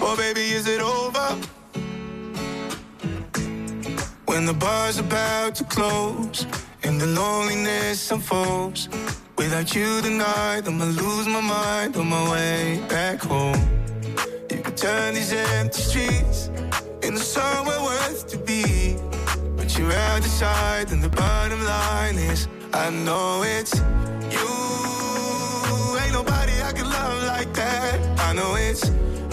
Oh baby, is it over? When the bar's about to close and the loneliness unfolds, without you tonight, I'ma lose my mind on my way back home. You can turn these empty streets into somewhere worth to be, but you're out of sight, and the bottom line is I know it's you. Ain't nobody I can love like that. I know it's